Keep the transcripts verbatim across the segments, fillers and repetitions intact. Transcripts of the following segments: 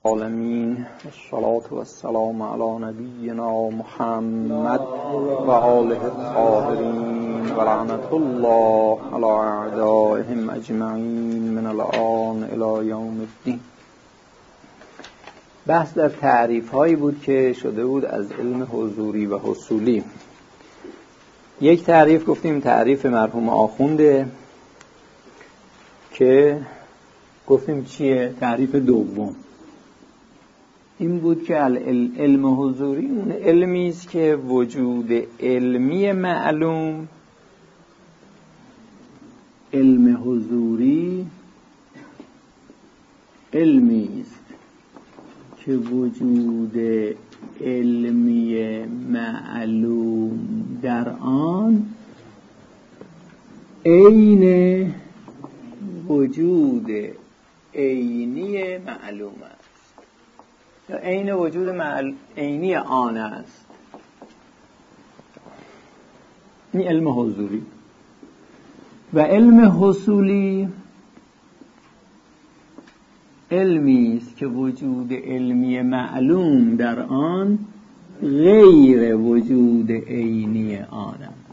العالمین الصلاة والسلام علی نبینا محمد و آله الطاهرین و لعنت الله علی اعدائهم اجمعین من الآن الی یوم الدین. بحث در تعریف هایی بود که شده بود از علم حضوری و حصولی. یک تعریف گفتیم تعریف مرحوم آخونده که گفتیم چیه؟ تعریف دوم این بود که علم حضوری اون علمی است که وجود علمی معلوم، علم حضوری علمی است که وجود علمی معلوم در آن عین وجود عینی معلوم است یا عین وجود معل... عینی آن است. این علم حضوری. و علم حصولی علمی است که وجود علمی معلوم در آن غیر وجود عینی آن است.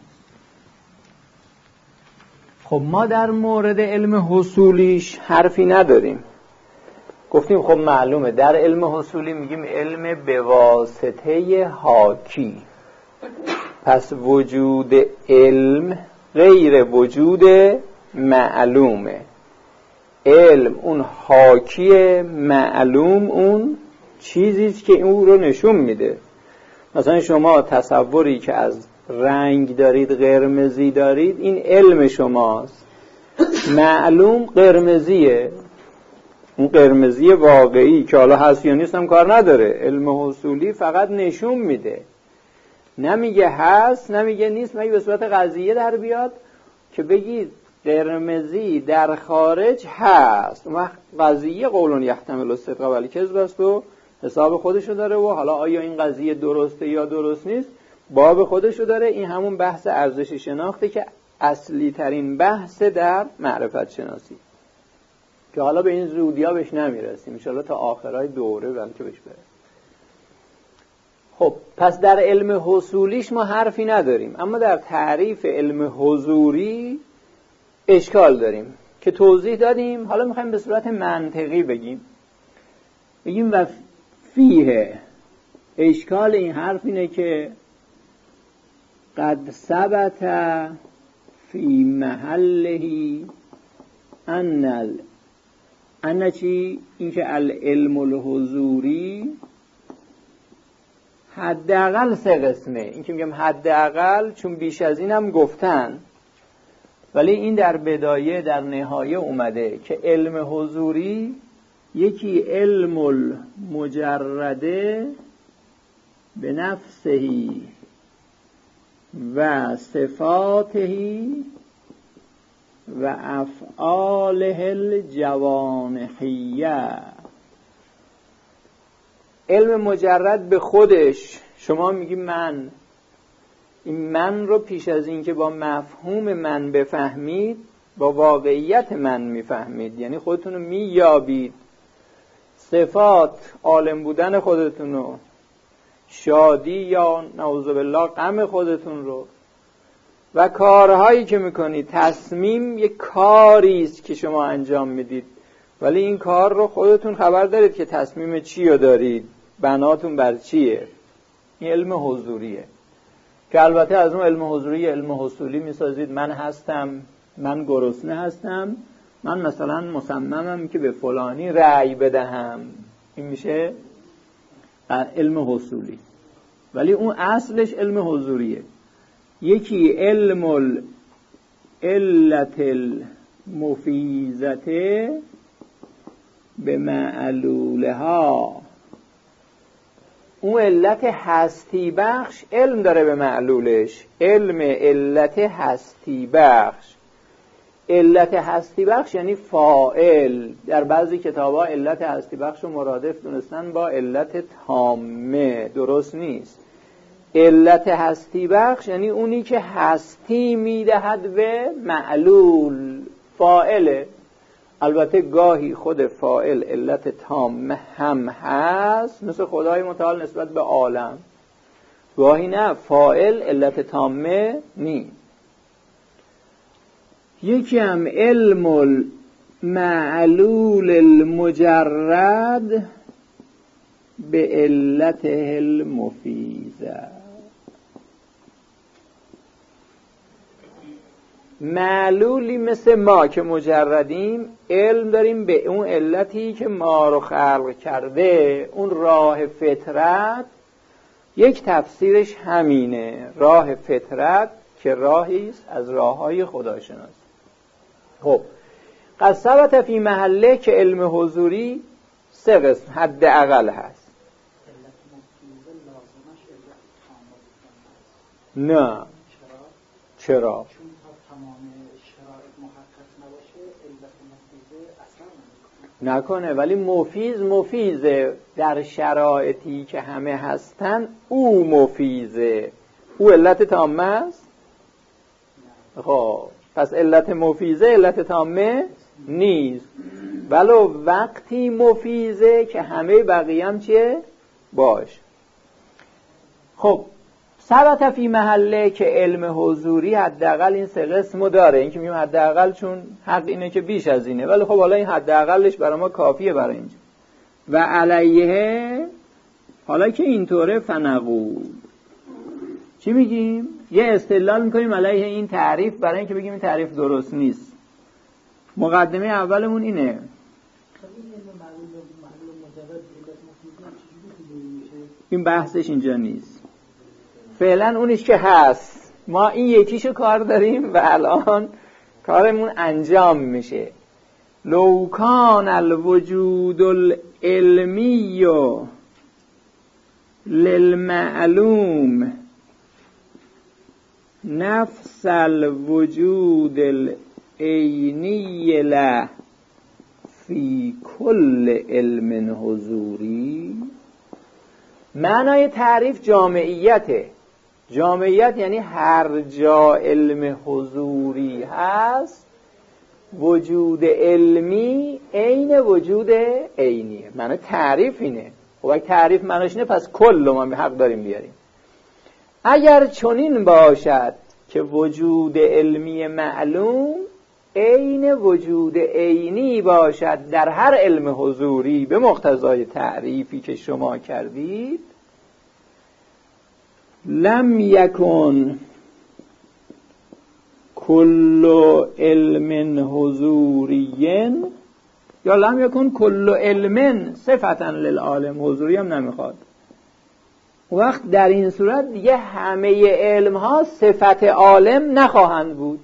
خب ما در مورد علم حصولیش حرفی نداریم. گفتیم خب معلومه در علم حصولی میگیم علم به واسطه حاکی، پس وجود علم غیر وجود معلومه. علم اون حاکی معلوم، اون چیزیست که اون رو نشون میده. مثلا شما تصوری که از رنگ دارید، قرمزی دارید، این علم شماست. معلوم قرمزیه، اون قرمزی واقعی که حالا هست یا نیست هم کار نداره. علم حصولی فقط نشون میده، نمیگه هست نمیگه نیست. مگه به صورت قضیه در بیاد که بگید قرمزی در خارج هست، اون وقت قضیه قولون یحتمل الصدق و الکذب است و حساب خودشو داره و حالا آیا این قضیه درسته یا درست نیست باب خودشو داره. این همون بحث ارزش شناخته که اصلی ترین بحث در معرفت شناسی که حالا به این زودیا بهش نمیرسیم، ان شاءالله تا آخرای دوره بلکه بهش برسیم. خب پس در علم حصولیش ما حرفی نداریم، اما در تعریف علم حضوری اشکال داریم که توضیح دادیم. حالا میخوایم به صورت منطقی بگیم بگیم و فیه. اشکال این حرف اینه که قد ثبت فی محلهی ان ال ان چی؟ این که العلم الحضوری حداقل سه قسمه. این که میگم حداقل چون بیش از این هم گفتن، ولی این در بدایه در نهایه اومده که علم حضوری یکی علم المجرده به نفسهی و صفاتهی و افعاله الجوانحیه. علم مجرد به خودش، شما میگی من، این من رو پیش از این که با مفهوم من بفهمید با واقعیت من میفهمید، یعنی خودتون رو مییابید. صفات عالم بودن خودتون رو، شادی یا نعوذ بالله غم خودتون رو، و کارهایی که میکنید. تصمیم یک کاری است که شما انجام میدید، ولی این کار رو خودتون خبر دارید که تصمیم چی رو دارید، بناتون بر چیه. این علم حضوریه که البته از اون علم حضوری علم حصولی میسازید. من هستم، من گرسنه هستم، من مثلا مصممم که به فلانی رأی بدهم، این میشه علم حصولی. ولی اون اصلش علم حضوریه. یکی علم العلت المفیزته به معلولها، اون علت هستی بخش علم داره به معلولش. علم علت هستی بخش، علت هستی بخش یعنی فاعل. در بعضی کتاب‌ها علت هستی بخش رو مرادف دونستن با علت تامه، درست نیست. علت هستی بخش یعنی اونی که هستی میدهد به معلول، فاعله. البته گاهی خود فاعل علت تامه هم هست، مثل خدای متعال نسبت به عالم. گاهی نه، فاعل علت تامه نیست. یکی هم علم المعلول المجرد به علته المفیزه. معلولی مثل ما که مجردیم، علم داریم به اون علتی که ما رو خلق کرده، اون راه فطرت. یک تفسیرش همینه، راه فطرت که راهی است از راههای خداشناسی. خب قد ثبت فی محله که علم حضوری سه قسم حداقل هست. نه چرا؟ نکنه، ولی مفیز مفیزه در شرایطی که همه هستن، او مفیزه. او علت تامه است؟ خب پس علت مفیزه علت تامه نیست، ولو وقتی مفیزه که همه بقیه هم چیه؟ باش. خب ثبت فی محله که علم حضوری حداقل این سه قسمو داره. این که میگم حداقل چون حق اینه که بیش از اینه، ولی خب حالا این حداقلش برای ما کافیه برای اینجا. و علیه، حالا که اینطوره فنقول چی میگیم؟ یه استدلال میکنیم علیه این تعریف برای اینکه بگیم این تعریف درست نیست. مقدمه اولمون اینه. این بحثش اینجا نیست. فعلا اونیش که هست، ما این یکیشو کار داریم و الان کارمون انجام میشه. لو کان الوجود العلمی للمعلوم نفس الوجود العینی له فی کل علم حضوری. معنای تعریف جامعیته. جامعیت یعنی هر جا علم حضوری هست، وجود علمی عین وجود عینیه. معنی تعریف اینه. خب اگه تعریف معنیش اینه، پس کل ما حق داریم بیاریم. اگر چنین باشد که وجود علمی معلوم عین وجود عینی باشد در هر علم حضوری به مقتضای تعریفی که شما کردید، لم یکن کل علم حضوری، یا لم یکن کل علم صفتا للعالم. حضوری هم نمیخواد. وقت در این صورت دیگه همه علم ها صفت عالم نخواهند بود.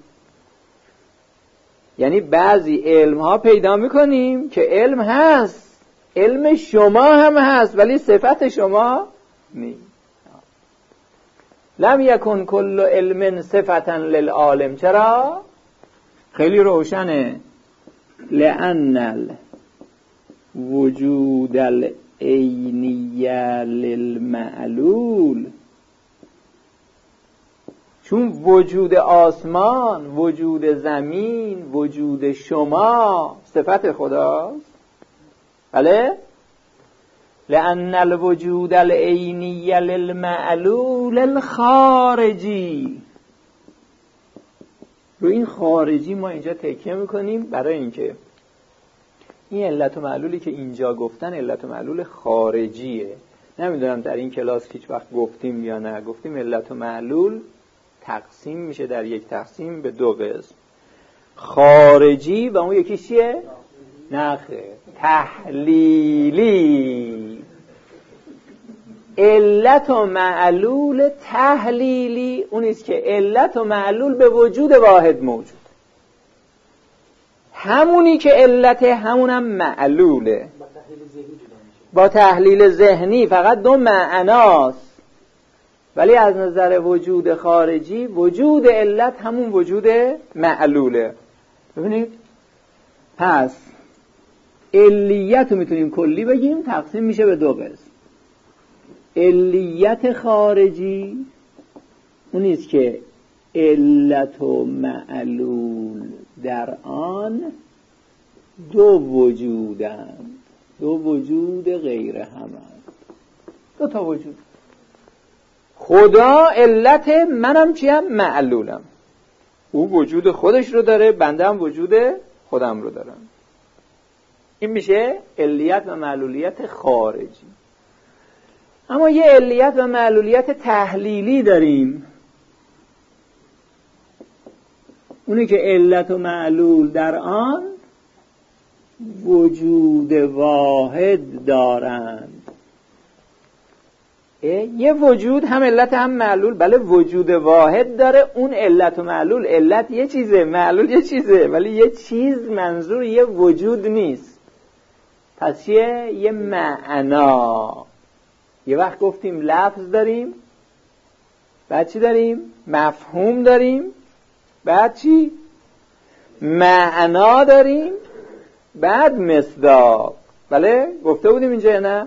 یعنی بعضی علم ها پیدا میکنیم که علم هست، علم شما هم هست، ولی صفت شما نیست. لم یکن کل علم صفتا للعالم. چرا؟ خیلی روشنه. لأن الوجود العینی للمعلول، چون وجود آسمان، وجود زمین، وجود شما صفت خداست. بله؟ لأن الوجود العینی للمعلول الخارجی. رو این خارجی ما اینجا تکیه میکنیم برای اینکه این علت و معلولی که اینجا گفتن علت و معلول خارجیه. نمیدونم در این کلاس هیچ وقت گفتیم یا نه. گفتیم علت و معلول تقسیم میشه در یک تقسیم به دو قسم، خارجی و اون یکی چیه؟ نخه تحلیلی. علت و معلول تحلیلی اونیست که علت و معلول به وجود واحد موجود، همونی که علت همونم معلوله. با تحلیل ذهنی فقط دو معناست، ولی از نظر وجود خارجی وجود علت همون وجود معلوله. ببینید پس علیت رو میتونیم کلی بگیم، تقسیم میشه به دو قسم. علیت خارجی اونیست که علت و معلول در آن دو وجودند، دو وجود غیر همند، دو تا وجود. خدا علت، منم چیم؟ معلولم. او وجود خودش رو داره، بنده هم وجود خودم رو دارم. این میشه علیت و معلولیت خارجی. اما یه علیت و معلولیت تحلیلی داریم، اونی که علت و معلول در آن وجود واحد دارند. یه وجود هم علت هم معلول، بله وجود واحد داره. اون علت و معلول، علت یه چیزه، معلول یه چیزه، ولی یه چیز منظور یه وجود نیست. پس یه یه معنا. یه وقت گفتیم لفظ داریم، بعد چی داریم؟ مفهوم داریم، بعد چی؟ معنا داریم، بعد مصداق. بله گفته بودیم اینجا یا نه؟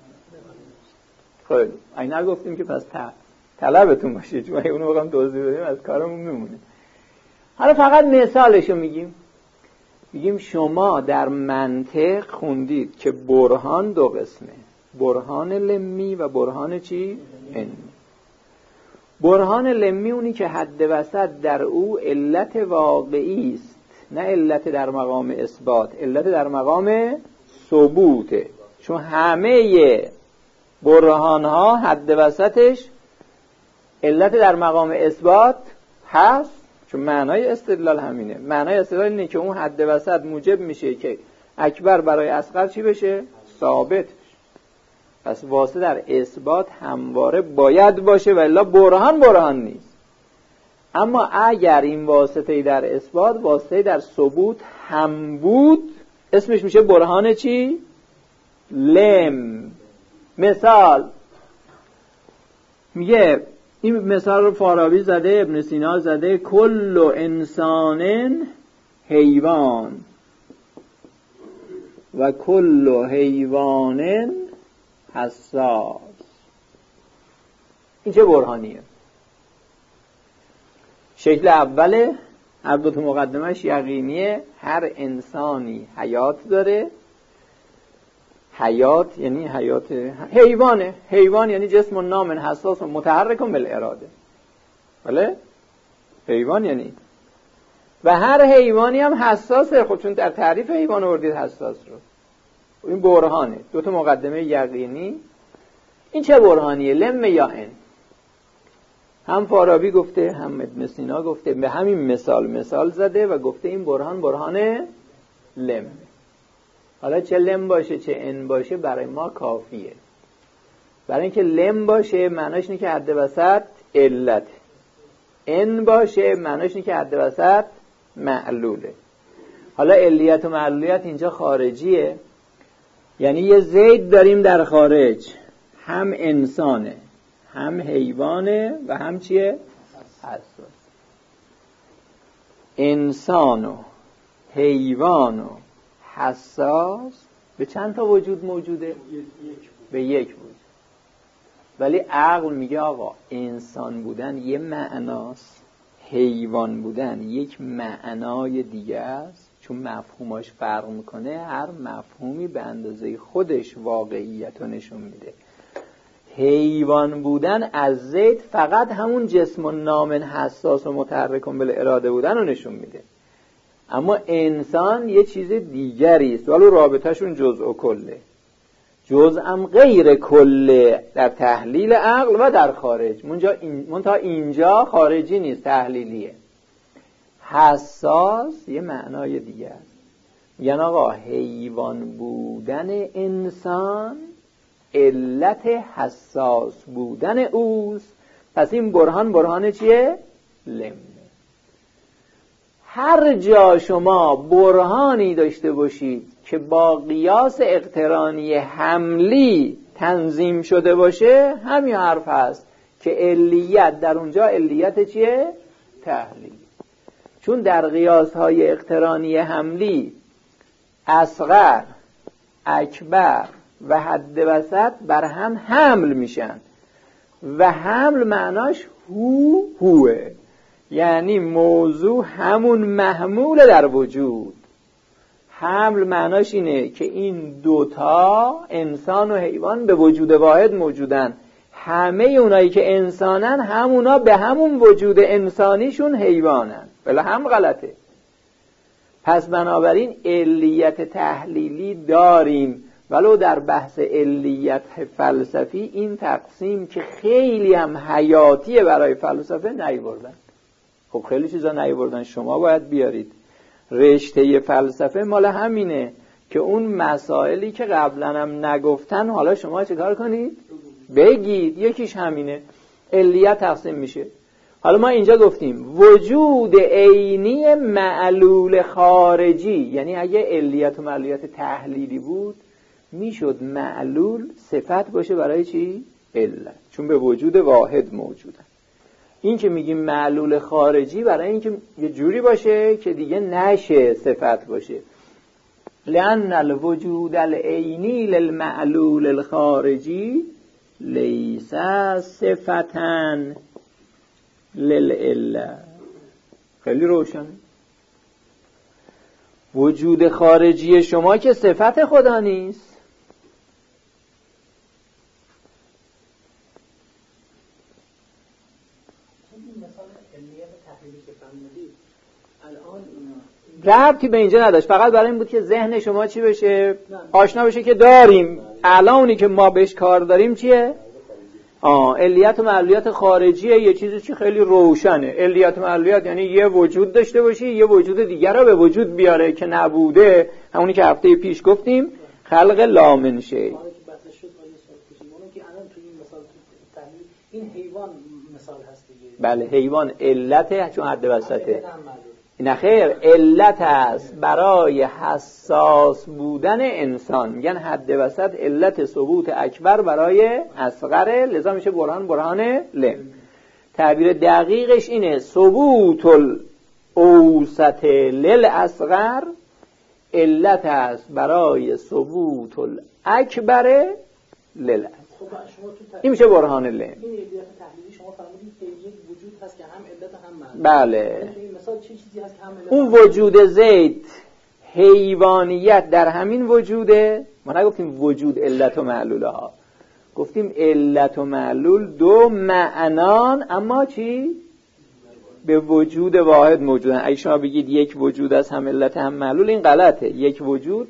خیلی این نگفتیم که پس طلبتون باشه، چون اونو بخوام توضیح بدیم از کارمون میمونه. حالا فقط مثالشو میگیم. میگیم شما در منطق خوندید که برهان دو قسمه، برهان لمی و برهان چی؟ علمی. برهان لمی اونی که حد وسط در او علت واقعی است، نه علت در مقام اثبات، علت در مقام ثبوته. چون همه برهان ها حد وسطش علت در مقام اثبات هست، چون معنای استدلال همینه. معنای استدلال اینه که اون حد وسط موجب میشه که اکبر برای اصغر چی بشه؟ ثابت. پس واسطه در اثبات همواره باید باشه و الا برهان برهان نیست. اما اگر این واسطه در اثبات واسطه در ثبوت هم بود، اسمش میشه برهان چی؟ لم. مثال میگه، این مثال رو فارابی زده، ابن سینا زده، کل انسان حیوان و کل حیوان حساس. این چه برهانیه؟ شکل اوله، هر دو تا مقدمش یقینیه. هر انسانی حیات داره. حیات یعنی حیات حیوانه. حیوان یعنی جسم و نام حساس و متحرک بالاراده. بله؟ حیوان یعنی. و هر حیوانی هم حساسه. خب چون در تعریف حیوان آوردید حساس رو. این برهانه. دو تا مقدمه یقینی. این چه برهانیه؟ لم یا ان؟ هم فارابی گفته، هم ابن سینا گفته، به همین مثال مثال زده و گفته این برهان برهان لم. حالا چه لم باشه چه ان باشه برای ما کافیه. برای اینکه لم باشه معناش اینه که حد وسط علت، ان باشه معناش اینه که حد وسط معلوله. حالا علیت و معلولیت اینجا خارجیه، یعنی یه زید داریم در خارج، هم انسانه هم حیوانه و هم چیه؟ حساس. انسان و حیوان و حساس به چند تا وجود موجوده؟ به یک وجود. ولی عقل میگه آقا انسان بودن یه معناست، حیوان بودن یک معنای دیگه است. چون مفهوماش فرق میکنه، هر مفهومی به اندازه خودش واقعیت رو نشون میده. حیوان بودن از زید فقط همون جسم و نام حساس و متحرک بالاراده بودن رو نشون میده. اما انسان یه چیز دیگری است، ولی رابطهشون جزء و کله. جزء هم غیر کله در تحلیل عقل و در خارج. منجا این منتها اینجا خارجی نیست، تحلیلیه. حساس یه معنای دیگه است. میگن آقا حیوان بودن انسان علت حساس بودن اوست. پس این برهان برهان چیه؟ لم. هر جا شما برهانی داشته باشید که با قیاس اقترانی حملی تنظیم شده باشه، همین حرف هست که علیت در اونجا علیت چیه؟ تحلیل. چون در قیاس های اقترانی حملی اصغر، اکبر و حد وسط بر هم حمل میشن و حمل معناش هو هوه، یعنی موضوع همون محمول در وجود. حمل معناش اینه که این دوتا انسان و حیوان به وجود واحد موجودن، همه اونایی که انسانن همونا به همون وجود انسانیشون حیوانن، بلا هم غلطه. پس بنابراین علیت تحلیلی داریم، ولو در بحث علیت فلسفی این تقسیم که خیلی هم حیاتیه برای فلسفه نیاوردن. خب خیلی چیزا نیاوردن، شما باید بیارید. رشته فلسفه مال همینه که اون مسائلی که قبلا هم نگفتن حالا شما چه کار کنید؟ بگید. یکیش همینه، علیت تقسیم میشه. حالا ما اینجا گفتیم وجود عینی معلول خارجی، یعنی اگه علیت و معلولیت تحلیلی بود میشد معلول صفت باشه برای چی؟ علت، چون به وجود واحد موجودن. این که میگیم معلول خارجی برای اینکه یه جوری باشه که دیگه نشه صفت باشه. لأن الوجود العینی للمعلول الخارجی لیس صفتاً للعلة. خیلی روشنه. وجود خارجی شما که صفت خدا نیست. ربطی به اینجا نداشت، فقط برای این بود که ذهن شما چی بشه؟ آشنا بشه که داریم الانی که ما بهش کار داریم چیه؟ آه علیت و معلولیت خارجیه. یه چیزی چی خیلی روشنه. علیت و معلولیت یعنی یه وجود داشته باشی یه وجود دیگر رو به وجود بیاره که نبوده، همونی که هفته پیش گفتیم خلق لامنشه. این حیوان مثال هست دیگه. بله حیوان علته چون حد وسطه. نه خیر، علت است برای حساس بودن انسان. میگن حد وسط علت ثبوت اکبر برای اصغر، لذا میشه برهان برهان ل. تعبیر دقیقش اینه ثبوت الاوسط للاصغر علت است برای ثبوت الاکبر للاصغر. این میشه برهان ل. این علیت تحلیلی شما فرمودید که یک وجود هست که هم علت هم معنی. بله. مثلا چه چیزی هست که هم علت اون وجود زید حیوانیت در همین وجوده. ما نگفتیم وجود علت و معلوله ها، گفتیم علت و معلول دو معنان اما چی؟ به وجود واحد موجودن. اگه شما بگید یک وجود است هم علت هم معلول این غلطه. یک وجود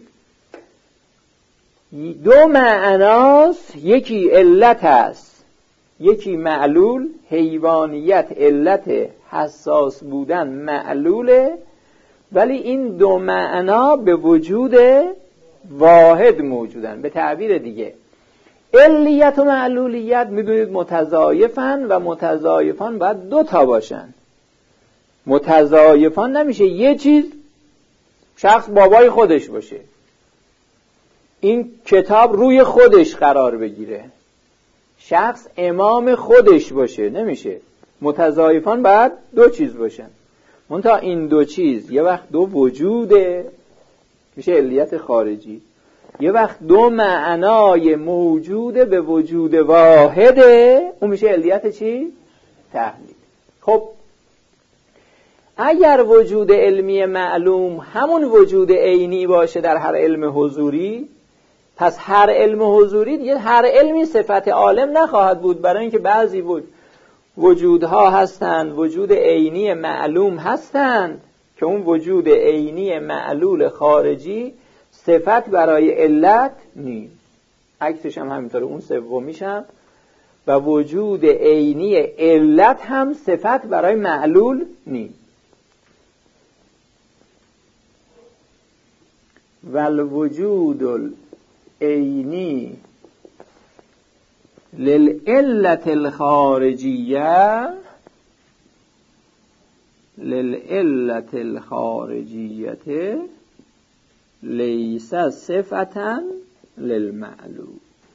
دو معناست، یکی علت است یکی معلول. حیوانیت علت، حساس بودن معلوله، ولی این دو معنا به وجود واحد موجودن. به تعبیر دیگه علیت و معلولیت میدونید متضایفن و متضایفان باید دو تا باشن. متضایفان نمیشه یه چیز شخص بابای خودش باشه، این کتاب روی خودش قرار بگیره، شخص امام خودش باشه، نمیشه. متضایفان باید دو چیز باشن. منتها این دو چیز یه وقت دو وجوده میشه علیت خارجی، یه وقت دو معنای موجوده به وجود واحده اون میشه علیت چی؟ تحلیل. خب اگر وجود علمی معلوم همون وجود عینی باشه در هر علم حضوری، پس هر علم حضوری دیگه هر علمی صفت عالم نخواهد بود، برای اینکه بعضی وجودها هستند وجود عینی معلوم هستند که اون وجود عینی معلول خارجی صفت برای علت نیست. عکسش هم همینطوره، اون سومیش هم. و وجود عینی علت هم صفت برای معلول نیست. والوجود العینی للعلت الخارجیه للعلت الخارجیه لیس صفتا للمعلوم.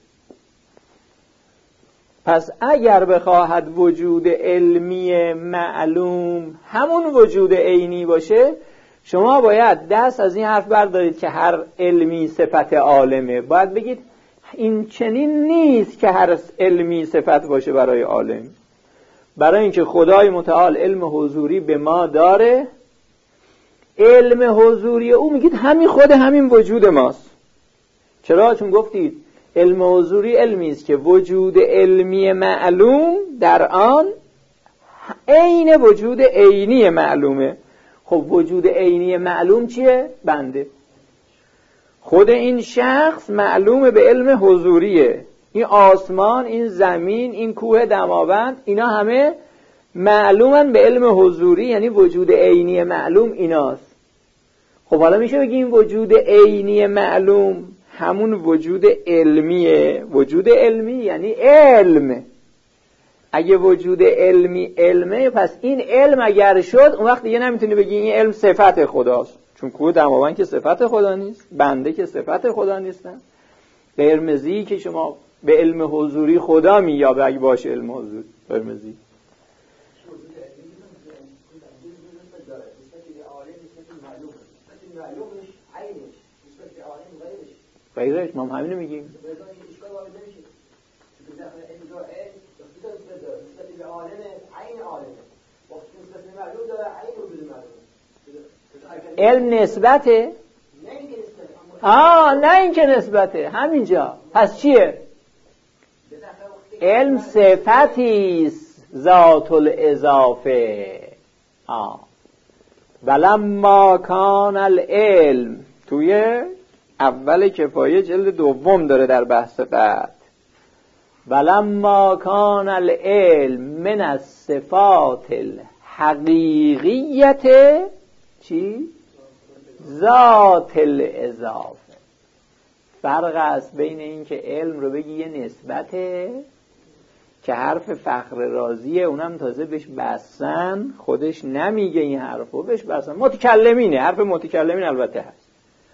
پس اگر بخواهد وجود علمی معلوم همون وجود عینی باشه، شما باید دست از این حرف بردارید که هر علمی صفت عالمه. باید بگید این چنین نیست که هر علمی صفت باشه برای عالم، برای اینکه خدای متعال علم حضوری به ما داره، علم حضوری او میگید همین خود همین وجود ماست. چرا؟ چون گفتید علم حضوری علمی است که وجود علمی معلوم در آن عین وجود عینی معلومه. خب وجود عینی معلوم چیه؟ بنده. خود این شخص معلومه به علم حضوریه. این آسمان، این زمین، این کوه دماوند، اینا همه معلومن به علم حضوری، یعنی وجود عینی معلوم ایناست. خب حالا میشه بگیم این وجود عینی معلوم همون وجود علمیه. وجود علمی یعنی علم. اگه وجود علمی علمه، پس این علم اگر شد اون وقت دیگه نمیتونی بگی این علم صفت خداست، چون کوه دماوند که صفت خدا نیست، بنده که صفت خدا نیستن. قرمزی که شما به علم حضوری خدا مییابه اگه باشه علم حضوری قرمزی. غیرش ما هم همینو میگیم. علم نسبته؟ آه نه این که نسبته، همینجا. پس چیه؟ علم صفتیست ذات الاضافه. آه ولما کان العلم، توی اول کفایه جلد دوم داره در بحث بعد. ولما کان العلم من الصفات الحقیقیت چی؟ ذات الاضافه. فرق است بین این که علم رو بگی یه نسبته که حرف فخر رازیه، اونم تازه بهش بسن، خودش نمیگه این حرفو، بهش بسن متکلمینه، حرف متکلمین البته هست.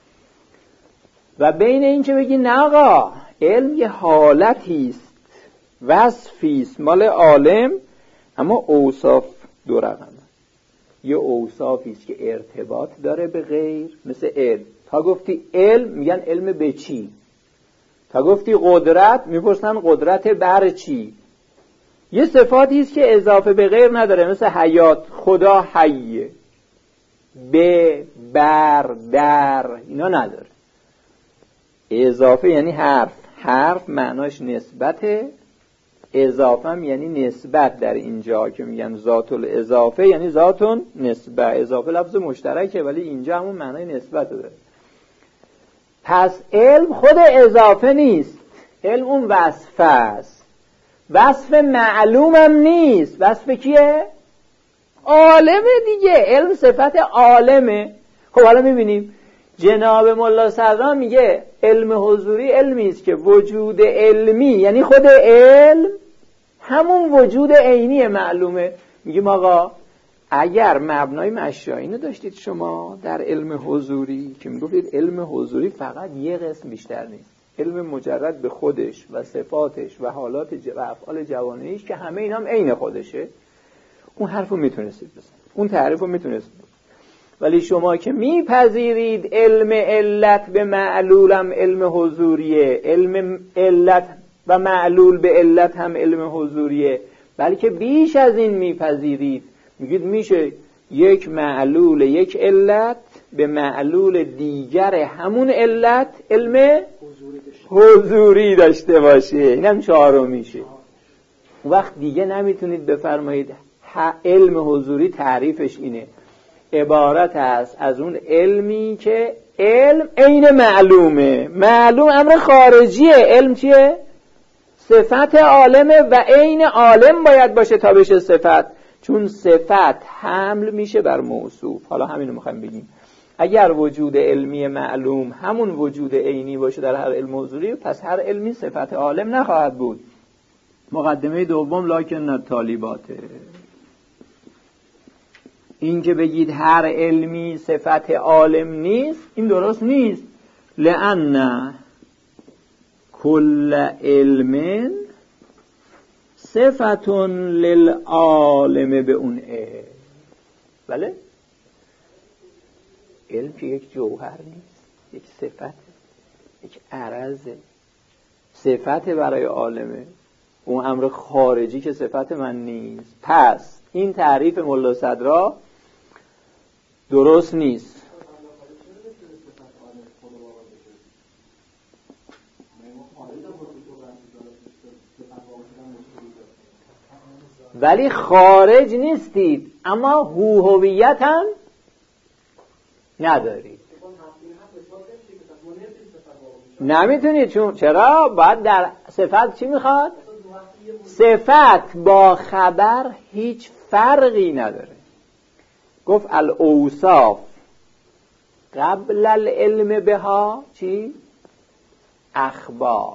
و بین این که بگی نه آقا علم یه حالتیست، وصفیست مال عالم، اما اوصاف دو رقمه. یه اوصافیست که ارتباط داره به غیر، مثل علم. تا گفتی علم میگن علم به چی؟ تا گفتی قدرت میپرسن قدرت بر چی؟ یه صفاتیست که اضافه به غیر نداره، مثل حیات، خدا حیه، به، بر، در، اینا نداره. اضافه یعنی حرف، حرف معناش نسبته، اضافه هم یعنی نسبت. در اینجا که میگن ذات الاضافه یعنی ذاتون نسبت. اضافه لفظ مشترکه ولی اینجا همون معنای نسبت داره. پس علم خود اضافه نیست، علم اون وصفه است. وصف معلوم هم نیست. وصف کیه؟ عالمه دیگه. علم صفت عالمه. خب حالا میبینیم جناب ملا صدرا میگه علم حضوری علمی است که وجود علمی یعنی خود علم همون وجود عینی معلومه. میگیم آقا اگر مبنای مشایینو داشتید شما در علم حضوری که میگفتید علم حضوری فقط یه قسم بیشتر نیست، علم مجرد به خودش و صفاتش و حالات و افعال جوانیش که همه اینا هم عین خودشه، اون حرفو میتونستید بزنید، اون تعریفو میتونستید. ولی شما که میپذیرید علم علت به معلولم علم حضوریه، علم علت و معلول به علت هم علم حضوریه، بلکه بیش از این میپذیرید، میگید میشه یک معلول یک علت به معلول دیگر همون علت علم حضوری داشته باشه. این هم چهارم میشه. وقت دیگه نمیتونید بفرمایید علم حضوری تعریفش اینه، عبارت است از اون علمی که علم عین معلومه. معلوم امر خارجیه، علم چیه؟ صفت عالمه و عین عالم باید باشه تا بشه صفت، چون صفت حمل میشه بر موصوف. حالا همینو میخوایم بگیم، اگر وجود علمی معلوم همون وجود عینی باشه در هر علم حضوری، پس هر علمی صفت عالم نخواهد بود. مقدمه دوم لکن طالباته، این که بگید هر علمی صفت عالم نیست، این درست نیست. لأن کل علم صفتون للعالم به اون علم. بله؟ علم که یک جوهر نیست، یک صفت، یک عرضه، صفت برای عالمه، اون امر خارجی که صفت من نیست. پس این تعریف ملا صدرا درست نیست. ولی خارج نیستید، اما هو هویت هم ندارید. نمیتونید. چون چرا؟ باید در صفت چی میخواد؟ صفت با خبر هیچ فرقی نداره. گفت الاوصاف قبل العلم بها چی؟ اخبار،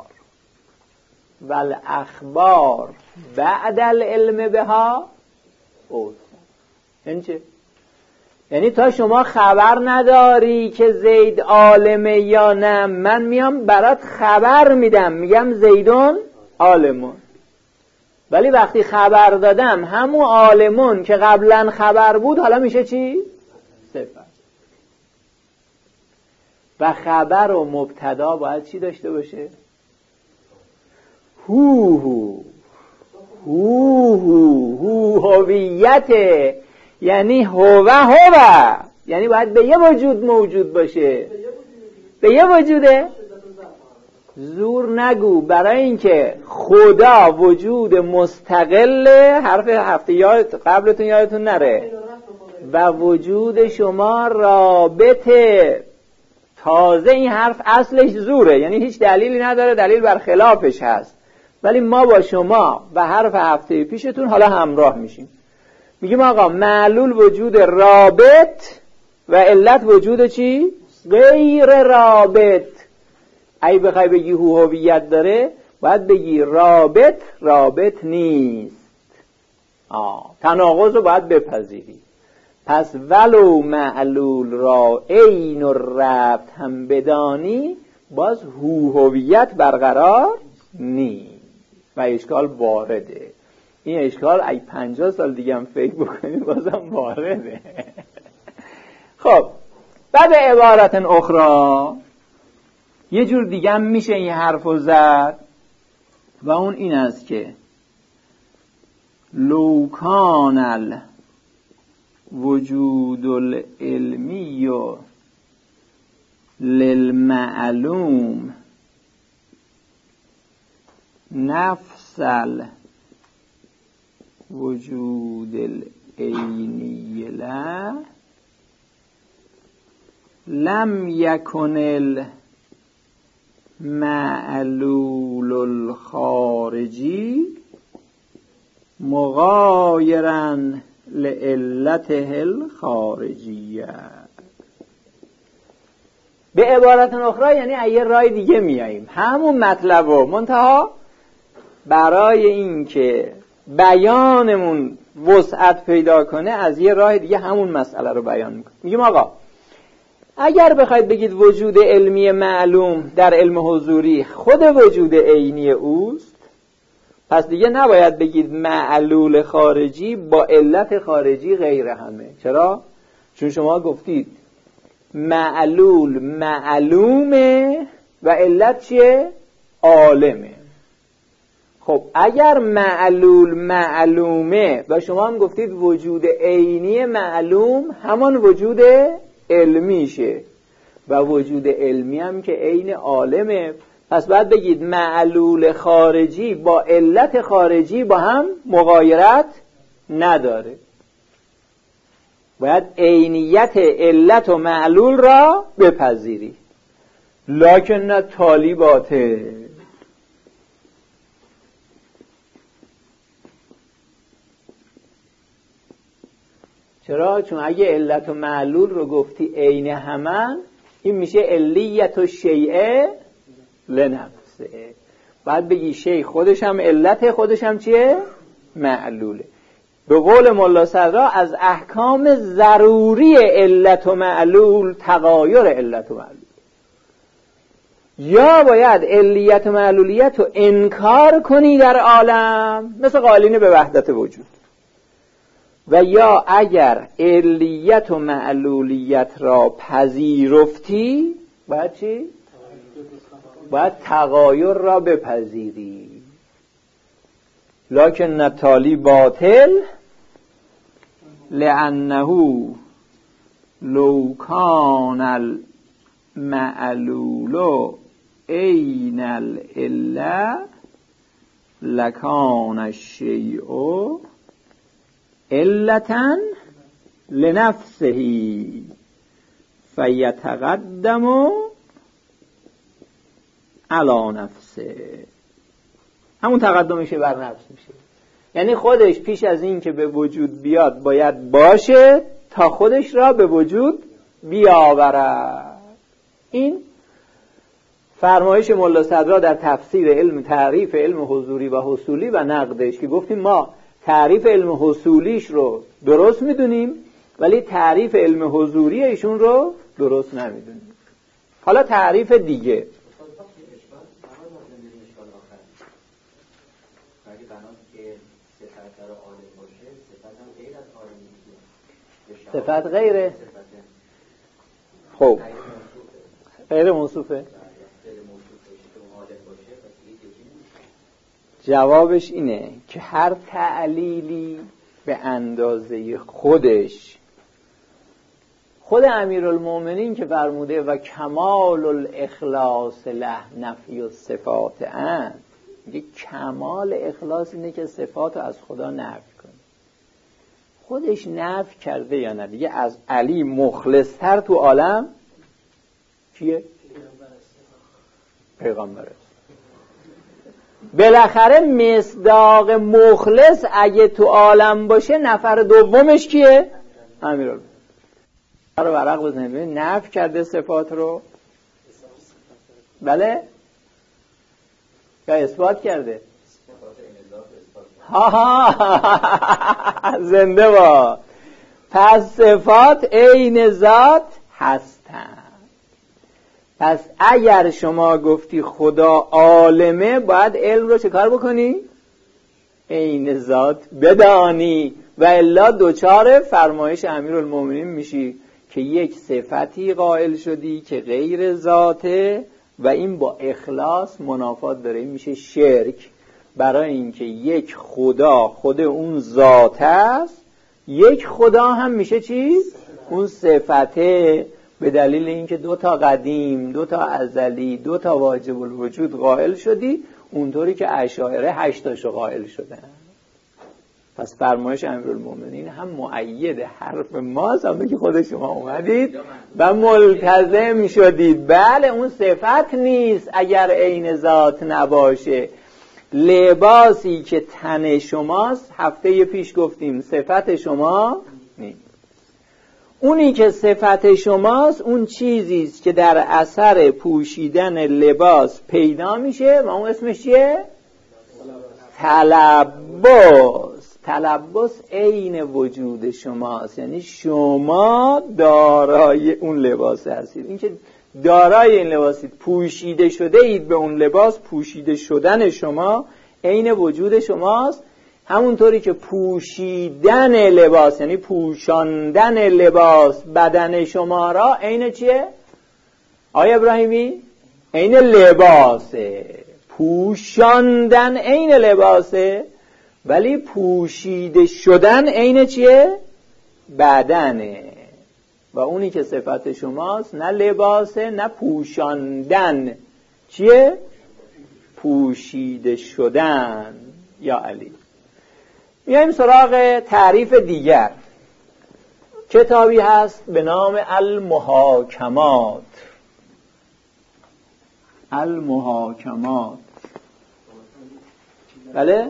والاخبار بعد العلم بها اوصاف. این چه؟ یعنی تا شما خبر نداری که زید عالمه یا نه، من میام برات خبر میدم، میگم زیدون عالمون. ولی وقتی خبر دادم همون عالمون که قبلا خبر بود حالا میشه چی؟ صفت. و خبر و مبتدا باید چی داشته باشه؟ هو هو هو هو هو هویته، یعنی هو هو، یعنی باید به یه وجود موجود باشه. به یه وجوده؟ زور نگو. برای اینکه خدا وجود مستقل، حرف هفته یاد قبلتون یادتون نره، و وجود شما رابطه. تازه این حرف اصلش زوره، یعنی هیچ دلیلی نداره، دلیل بر خلافش هست. ولی ما با شما و حرف هفته پیشتون حالا همراه میشیم. میگیم آقا معلول وجود رابط و علت وجود چی؟ غیر رابط. اگه بخوای بگی هو هویت داره، باید بگی رابط رابط نیست. آه. تناقض رو باید بپذیری. پس ولو معلول را عین و ربط هم بدانی، باز هو هویت برقرار نیست و اشکال وارده. این اشکال اگه پنجاه سال دیگه هم فکر بکنید بازم وارده. خب بعد عبارت اخرى یه جور دیگه هم میشه این حرفو زد و اون این است که لو کان الوجود العلمی للمعلوم نفس الوجود العینی له لم یکن المعلول الخارجی مغایرا لعلته الخارجیه. به عبارت اخرى یعنی یه راه دیگه میاییم همون مطلب و منتها برای این که بیانمون وسعت پیدا کنه از یه راه دیگه همون مسئله رو بیان میکنه. میگیم آقا اگر بخواید بگید وجود علمی معلوم در علم حضوری خود وجود عینی اوست، پس دیگه نباید بگید معلول خارجی با علت خارجی غیر همه. چرا؟ چون شما گفتید معلول معلومه و علت چیه؟ عالمه. خب اگر معلول معلومه و شما هم گفتید وجود عینی معلوم همان وجود علمیشه و وجود علمی هم که عین عالمه، پس باید بگید معلول خارجی با علت خارجی با هم مغایرت نداره. باید عینیت علت و معلول را بپذیری. لکن نه تالی باطل. چرا؟ چون اگه علت و معلول رو گفتی عین همن، این میشه علیت و شیء لنفسه. بعد بگی شیء خودش هم علت، خودش هم چیه؟ معلوله. به قول ملا صدرا از احکام ضروری علت و معلول تغایر علت و معلول. یا باید علیت و معلولیت رو انکار کنی در عالم مثل قائلین به وحدت وجود، و یا اگر علیت و معلولیت را پذیرفتی باید چی؟ باید تغایر را بپذیری. لکن نتالی باطل لانه لو کان المعلول عین العله لکان الشیء علة لنفسه فیتقدم علی نفسه. همون تقدمشه بر نفس میشه، یعنی خودش پیش از این که به وجود بیاد باید باشه تا خودش را به وجود بیاورد. این فرمایش ملا صدرا در تفسیر علم تعریف علم حضوری و حصولی و نقدش که گفتیم ما تعریف علم حصولیش رو درست میدونیم ولی تعریف علم حضوری ایشون رو درست نمیدونیم. حالا تعریف دیگه صفت غیره، خب غیر موصوفه. جوابش اینه که هر تعلیلی به اندازه خودش، خود امیرالمومنین که فرموده و کمال الاخلاص له نفی الصفات اند، میگه کمال اخلاص اینه که صفات رو از خدا نفی کنه. خودش نفی کرده یا نه؟ دیگه از علی مخلصتر تو عالم کیه؟ پیغمبره. بالاخره مصداق مخلص اگه تو عالم باشه نفر دومش کیه؟ امیرالمومنین. رو ورق بزنید ببین نفی کرده صفات رو، بله یا اثبات کرده؟ ها ها زنده با. پس صفات عین ذات هستن. پس اگر شما گفتی خدا عالمه باید علم رو چه کار بکنی؟ عین ذات بدانی و الا دوچار فرمایش امیرالمومنین میشی که یک صفتی قائل شدی که غیر ذاته و این با اخلاص منافات داره، این میشه شرک. برای اینکه یک خدا خود اون ذات است، یک خدا هم میشه چی؟ اون صفته. به دلیل اینکه دو تا قدیم، دو تا ازلی، دو تا واجب الوجود قائل شدی، اونطوری که اشاعره هشتاشو قائل شدن. پس فرمایش امیرالمومنین هم مؤید حرف ماست، هم که خود شما اومدید و ملتزم شدید. بله اون صفت نیست اگر عین ذات نباشه. لباسی که تن شماست، هفته پیش گفتیم صفت شما نیست. اونی که صفت شماست اون چیزیست که در اثر پوشیدن لباس پیدا میشه و اون اسمش چیه؟ تلبس. تلبس عین وجود شماست، یعنی شما دارای اون لباس هستید. این که دارای این لباسید، پوشیده شده اید به اون لباس، پوشیده شدن شما عین وجود شماست. همونطوری که پوشیدن لباس یعنی پوشاندن لباس بدن شما را عین چیه؟ آیا ابراهیمی؟ عین لباسه. پوشاندن عین لباسه، ولی پوشیده شدن عین چیه؟ بدنه. و اونی که صفت شماست نه لباسه نه پوشاندن، چیه؟ پوشیده شدن. یا علی. میایم سراغ تعریف دیگر. کتابی هست به نام المحاکمات. المحاکمات بله؟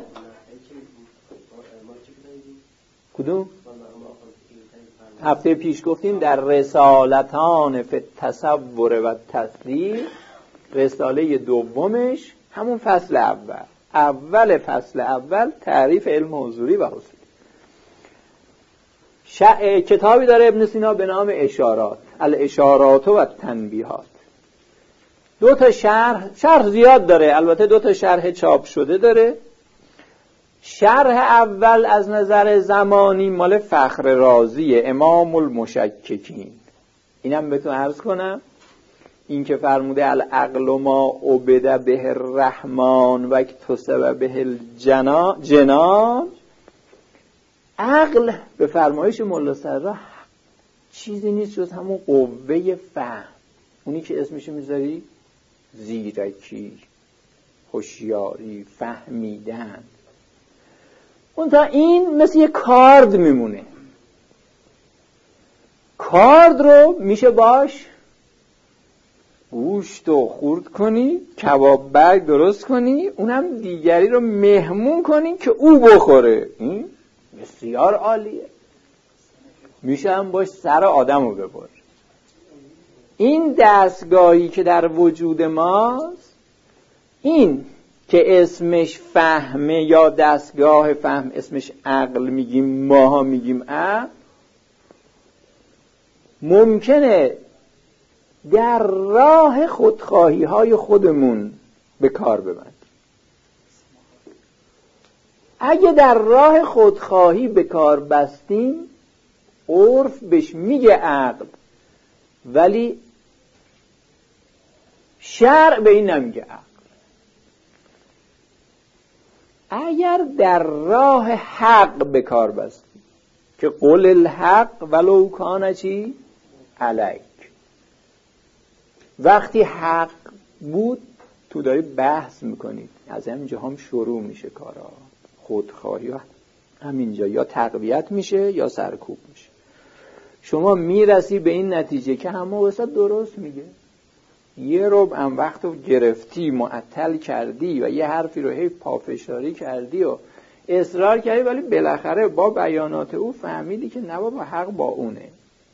کدوم؟ هفته پیش گفتیم در رسالتان فی التصور و تصدیق، رساله دومش همون فصل اول اول فصل اول تعریف علم حضوری و حصولی. ش... کتابی داره ابن سینا به نام اشارات، الاشارات و تنبیهات. دو تا شرح شرح زیاد داره، البته دو تا شرح چاپ شده داره. شرح اول از نظر زمانی مال فخر رازی امام المشککین. اینم بهتون عرض کنم، این که فرموده العقل ما عبد به الرحمن و اکتسب به الجنان. عقل به فرمایش مولا صدرا چیزی نیست جز همون قوه فهم، اونی که اسمشو میذاری زیرکی، هوشیاری، فهمیدن. اون تا این مثل یه کارد میمونه. کارد رو میشه باش گوشت رو خورد کنی، کباب برگ درست کنی، اونم دیگری رو مهمون کنی که او بخوره. این بسیار عالیه. میشه هم باش سر آدم رو ببر. این دستگاهی که در وجود ماست، این که اسمش فهمه یا دستگاه فهم، اسمش عقل میگیم، ماها میگیم عقل، ممکنه در راه خودخواهی های خودمون به کار ببندیم. اگه در راه خودخواهی به کار بستیم، عرف بهش میگه عقل، ولی شرع به این نمیگه عقل. اگر در راه حق به کار بستیم که قل الحق ولو کان چی علیک، وقتی حق بود تو داری بحث میکنید، از همینجا هم شروع میشه کارا. خودخواهی همینجا یا تقویت میشه یا سرکوب میشه. شما میرسی به این نتیجه که همه وسط درست میگه، یه ربع هم وقت رو گرفتی، معطل کردی و یه حرفی رو هی پافشاری کردی و اصرار کردی، ولی بالاخره با بیانات او فهمیدی که نه بابا حق با اونه.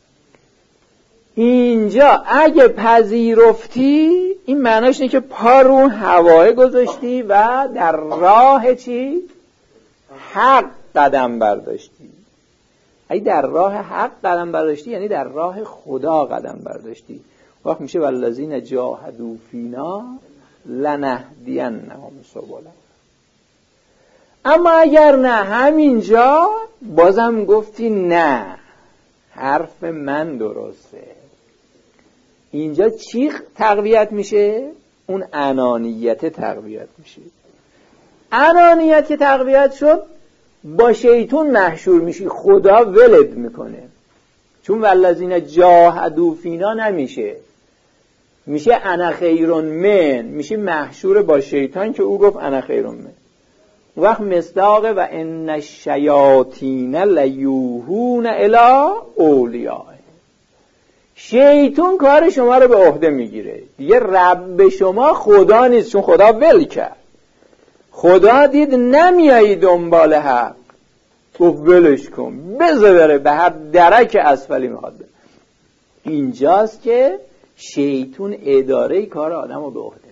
اینجا اگه پذیرفتی، این معناش اینه که پا رو هواه گذاشتی و در راه چی؟ حق قدم برداشتی. اگه در راه حق قدم برداشتی یعنی در راه خدا قدم برداشتی. وقت میشه والذین جاهدوا فینا لنهدینهم سبلنا. اما اگر نه، همینجا بازم گفتی نه، حرف من درسته. اینجا چی تقویت میشه؟ اون انانیت تقویت میشه. انانیت که تقویت شد، با شیطون محشور میشی، خدا ولد میکنه. چون والذین جاهدوا فینا نمیشه، میشه انا خیرون من، میشه محشور با شیطان که او گفت انا خیرون من. وقت مصداق و ان الشیاطین لیوحون الی اولیاء. شیطون کار شما رو به عهده میگیره دیگه. رب شما خدا نیست، چون خدا ول کرد. خدا دید نمیایی دنبال حق، گفت ولش کن، بذار بره به هر درک اسفلی میخواد بره. اینجاست که شیطون اداره کار آدم رو به عهده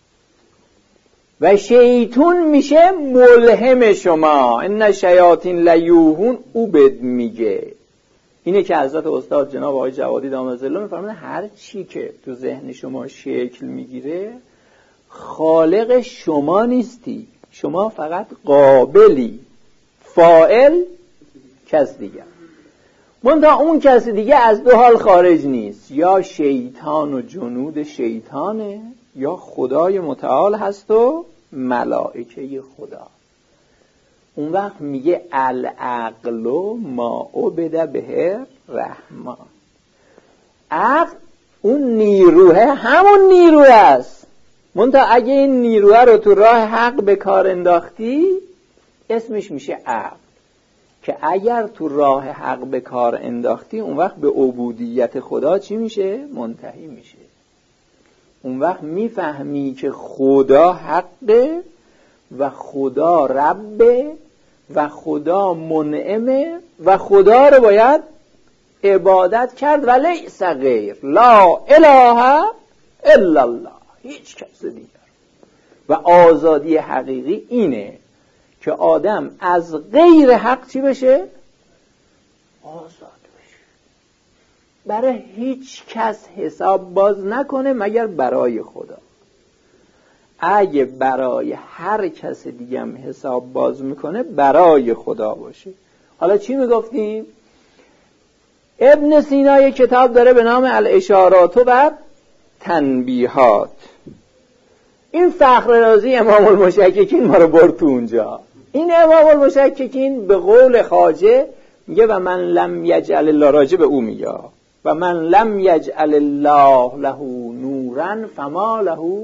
و شیطون میشه ملهم شما. ان شیاطین لیوحون، او بد میگه. اینه که حضرت استاد جناب آقای جوادی دامت ظله میفرمایند هر چی که تو ذهن شما شکل میگیره خالق شما نیستی، شما فقط قابلی، فاعل کس دیگه. منتها اون کس دیگه از دو حال خارج نیست، یا شیطان و جنود شیطانه یا خدای متعال هست و ملائکه خدا. اون وقت میگه العقل ما عبد به رحمان. عقل اون نیروه، همون نیروه است. منتها اگه این نیروه رو تو راه حق به کار انداختی، اسمش میشه عقل. که اگر تو راه حق به کار انداختی، اون وقت به عبودیت خدا چی میشه؟ منتهی میشه. اون وقت میفهمی که خدا حقه و خدا ربه و خدا منعمه و خدا رو باید عبادت کرد و لیس غیر، لا اله الا الله، هیچ کس دیگر. و آزادی حقیقی اینه که آدم از غیر حق چی بشه؟ آزاد بشه. برای هیچ کس حساب باز نکنه مگر برای خدا. اگه برای هر کس دیگه هم حساب باز میکنه، برای خدا باشه. حالا چی میگفتیم؟ ابن سینا یک کتاب داره به نام الاشارات و تنبیهات. این فخر رازی امام المشککین ما رو برد تو اونجا. این امام المشککین به قول خواجه میگه و من لم یجعل الله، راجع به او میگه، و من لم یجعل الله له نورا فما له.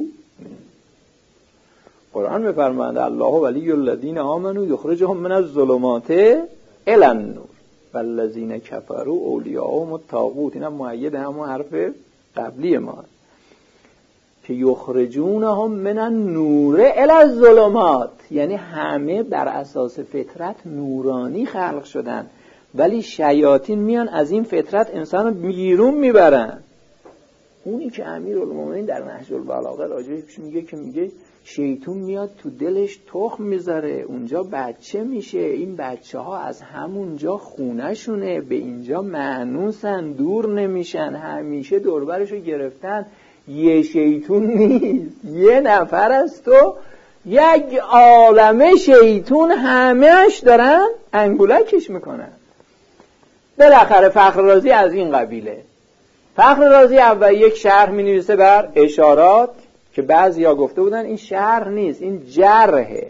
قرآن می‌فرماید الله ولی الذین آمنوا یخرجهم من الظلمات الی النور والذین کفروا اولیاءهم الطاغوت. اینا مؤید همون حرف قبلی ما که یخرجونهم من النور الی الظلمات، یعنی همه بر اساس فطرت نورانی خلق شدن، ولی شیاطین میان از این فطرت انسان رو بیرون میبرن. اونی که امیرالمومنین در نهج البلاغه راجعش میگه که میگه شیطون میاد تو دلش تخم میذاره، اونجا بچه میشه، این بچه ها از همونجا خونه شونه، به اینجا مأنوسن، دور نمیشن، همیشه دوربرشو گرفتن. یه شیطون نیست، یه نفر از تو، یک عالمه شیطون همهش دارن انگولکش میکنن. بالاخره فخر رازی از این قبیله. فخر رازی اول یک شرح می نویسه بر اشارات که بعضیا گفته بودن این شرح نیست، این جرحه.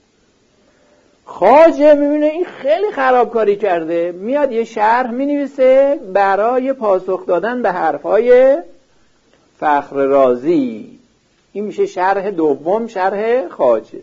خواجه میبینه این خیلی خرابکاری کرده، میاد یه شرح می نویسه برای پاسخ دادن به حرفای فخر رازی. این میشه شرح دوم، شرح خواجه.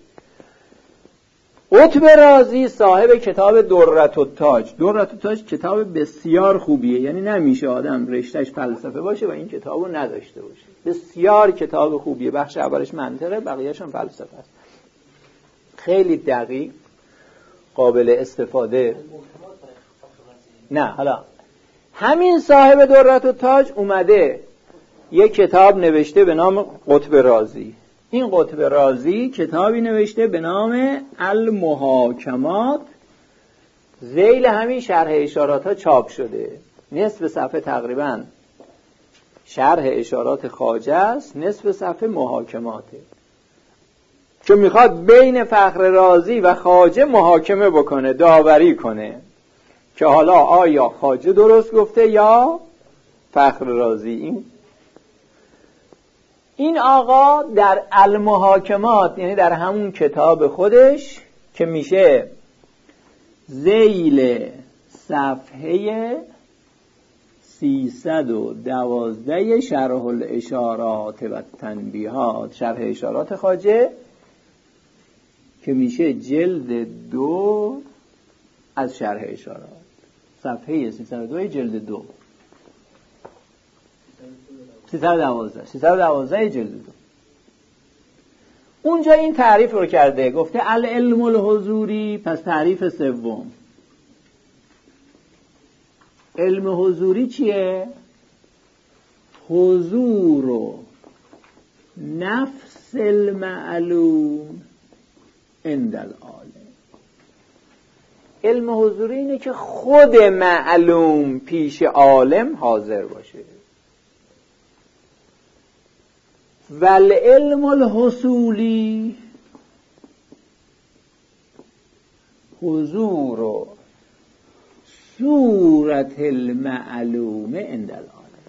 قطب رازی صاحب کتاب دررت التاج. دررت التاج کتاب بسیار خوبیه، یعنی نمیشه آدم رشتهش فلسفه باشه و این کتابو نداشته باشه. بسیار کتاب خوبیه، بخش اولش منطقه، بقیه‌اش هم فلسفه است. خیلی دقیق، قابل استفاده. نه حالا همین صاحب دررت التاج اومده یک کتاب نوشته به نام قطب رازی. این قطب رازی کتابی نوشته به نام المحاکمات، ذیل همین شرح اشارات ها چاپ شده. نصف صفحه تقریبا شرح اشارات خواجه است، نصف صفحه محاکماته، که میخواد بین فخر رازی و خواجه محاکمه بکنه، داوری کنه که حالا آیا خواجه درست گفته یا فخر رازی. این این آقا در المحاکمات، یعنی در همون کتاب خودش که میشه ذیل صفحه سیصد و دوازده شرح الاشارات و تنبیهات، شرح اشارات خواجه، که میشه جلد دو از شرح اشارات، صفحه سیصد و دو جلد دو، سیصد و دوازده سیصد و دوازده جلد دو. اونجا این تعریف رو کرده، گفته العلم الحضوری. پس تعریف سوم علم حضوری چیه؟ حضور و نفس المعلوم عند العالم. علم حضوری اینه که خود معلوم پیش عالم حاضر باشه. والعلم الحصولی حضور و صورت المعلوم عند العالم.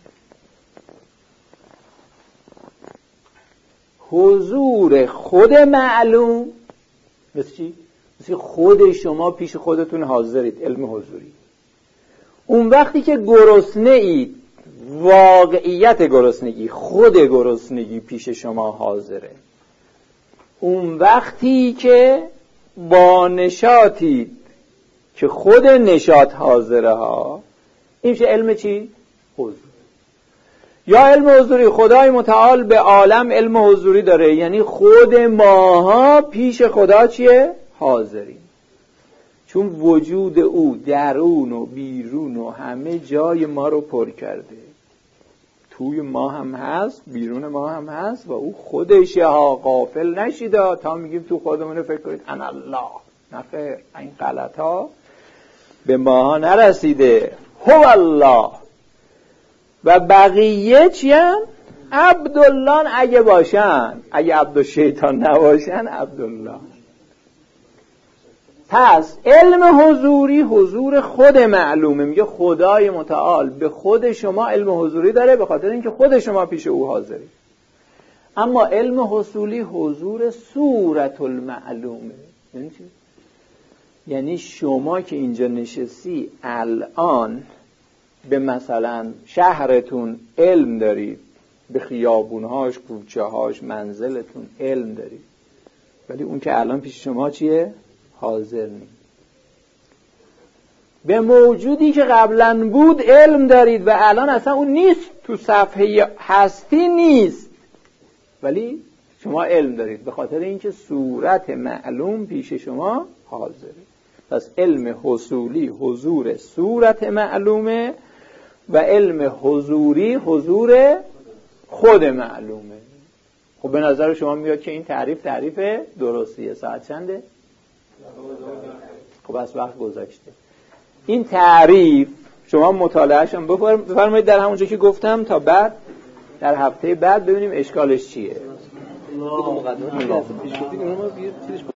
حضور خود معلوم مثل چی؟ مثل خود شما پیش خودتون حاضرید، علم حضوری. اون وقتی که گرسنه اید، واقعیت گرسنگی، خود گرسنگی پیش شما حاضره. اون وقتی که با نشاطید که خود نشاط حاضره ها، این میشه علم چی؟ حضور. یا علم حضوری، خدای متعال به عالم علم حضوری داره، یعنی خود ماها پیش خدا چیه؟ حاضریم. چون وجود او درون و بیرون و همه جای ما رو پر کرده. توی ما هم هست، بیرون ما هم هست و او خودشه ها. غافل نشید تا میگیم تو خودمون فکر کنید انا الله. نخیر، این غلط ها به ما نرسیده. هو الله. و بقیه چیم؟ عبدالله اگه باشن، اگه عبدالشیطان نباشن عبدالله. پس علم حضوری حضور خود معلومه. میگه خدای متعال به خود شما علم حضوری داره به خاطر اینکه خود شما پیش او حاضری. اما علم حصولی حضور صورت المعلومه. یعنی چی؟ یعنی شما که اینجا نشستی الان به مثلا شهرتون علم دارید، به خیابونهاش، کوچه‌هاش، منزلتون علم دارید، ولی اون که الان پیش شما چیه؟ حاضر نیست. به موجودی که قبلا بود علم دارید و الان اصلا اون نیست، تو صفحه هستی نیست، ولی شما علم دارید به خاطر اینکه صورت معلوم پیش شما حاضره. پس علم حصولی حضور صورت معلومه و علم حضوری حضور خود معلومه. خب به نظر شما میاد که این تعریف تعریف درستیه. ساعت چنده؟ خب از وقت گذشته. این تعریف شما مطالعهش هم بفرمایید در همونجا که گفتم تا بعد در هفته بعد ببینیم اشکالش چیه.